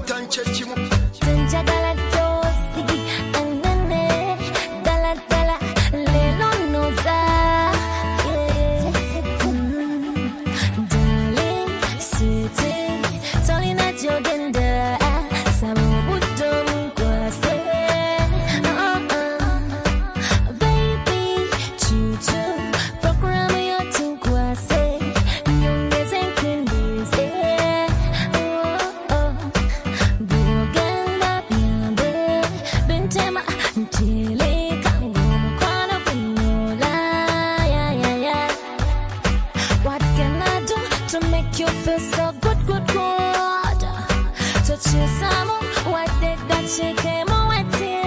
Washington Churchill. Tunjagala dosi anene dala dala lelo noza darling sweetie tolina jogenda sabubuto mkwase baby chuchu program yote kwase nyongeze kindeze Buganda biambe bentema ntele kangomo kwana kunyola yeah. What can I do to make you feel so good? Touch you some what they got shake mo wete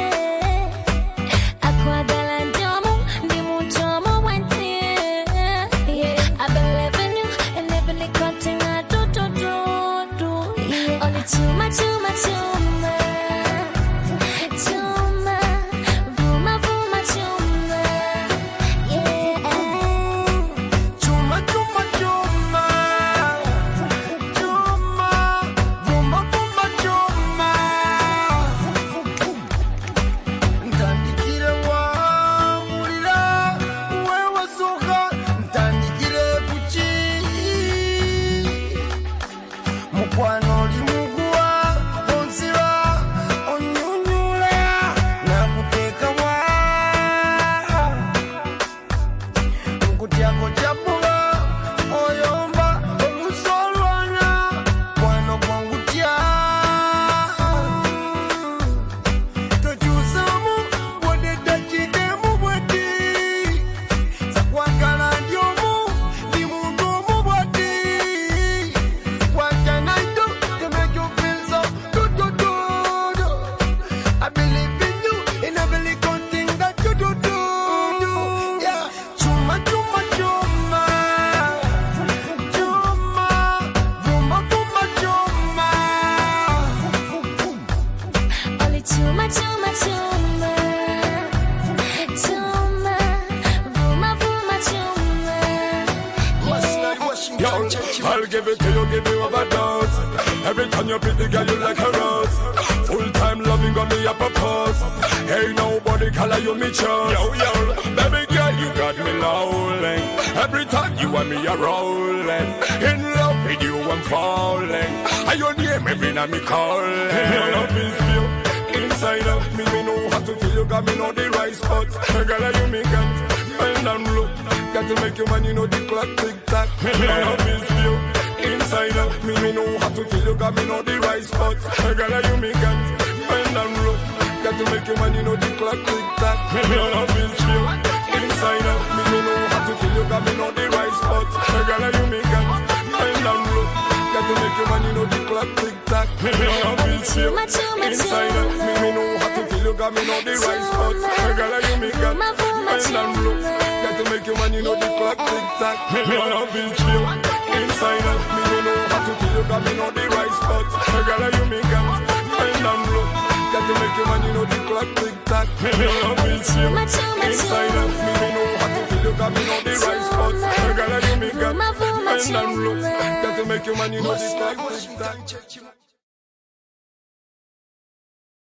Aqua galandomo di mutomo wete I believe in you and every cutting I do yeah. Only too much Mukwano limugua onzira onyunyula na kuteka wa Nkutyako chapula oyomba omusolwana kwano kwangutya tokyusamu bwodedda kidemu bwedi sakwagala ndyomu ndi muntu omu bwedi I'll give it to you, give you overdose. Every time you pretty girl, you like a rose. Full-time loving got me up a pose. Ain't nobody color you me chose. Yo, baby girl, you got me rolling. Every time you want me a rolling. In love with you, I'm falling. I your name every night me calling. Your love is pure. Inside of me know how to feel. You got me know the right spots. Girl, you me got. Bend and look. Got to make you man, you know the clock tick-tock. Your love is pure. Inside of me know how to feel. You got me know the right spots. Girl, you me got. Bend and look. Got to make you man, you know the clock tick-tock. Your love is pure. Inside of me know how to feel. You got me know the right spots. Girl, you me got. Bend and look. Got to make you man, you know the clock tick-tock. Your love is pure. Inside of me know how to feel. You got me know the right spots. Girl, you me got. Bend and look. Got to make you man, you know the clock tick-tock. Your love is pure. Inside of me know how to feel. You got me know the right spots. Girl, you me got. Bend and look. Got to make you man, you know the clock tick-tock. Your love is pure. Inside of me know how to feel. You got me know the right spots. Girl, you me got. Bend and look. Got to make you man, you know the clock tick-tock.